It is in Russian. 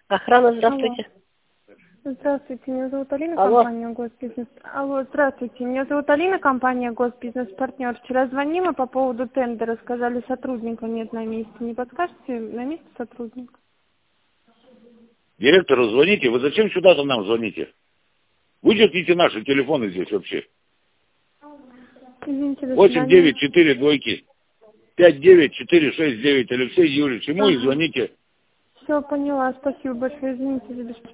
Охрана, здравствуйте. Алло. Здравствуйте, меня зовут Алина, Алло. компания Госбизнес. Алло, здравствуйте, меня зовут Алина, компания Госбизнес Партнер. Вчера звонила по поводу тендера, сказали, сотрудника нет на месте. Не подскажете, на месте сотрудник? Директору звоните. Вы зачем сюда-то нам звоните? Вычеркните наши телефоны здесь вообще. Извините, до 894 двойки. 59469. Алексей Юрьевич. Ему и звоните. Все, поняла, спасибо большое, извините за беспокойство.